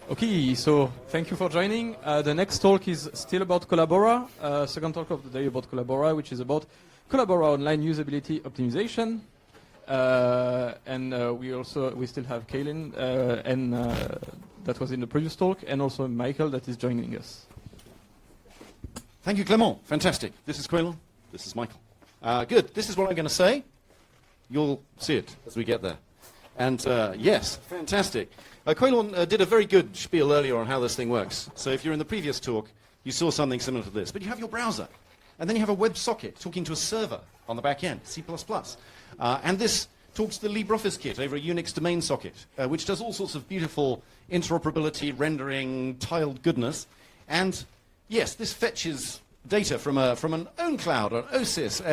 Okay, so thank you for joining. The next talk is still about Collabora, second talk of the day about Collabora, which is about Collabora online usability optimization. We still have Kaylin, that was in the previous talk, and also Michael that is joining us. Thank you, Clément. Fantastic. This is Quaylon. This is Michael. Good. This is what I'm going to say. You'll see it as we get there. And yes, fantastic. Quaylon did a very good spiel earlier on how this thing works. So if you're in the previous talk, you saw something similar to this. But you have your browser. And then you have a WebSocket talking to a server on the back end, C++. And this talks to the LibreOffice kit over a Unix domain socket, which does all sorts of beautiful interoperability, rendering, tiled goodness. And yes, this fetches data from an own cloud, an OSIS,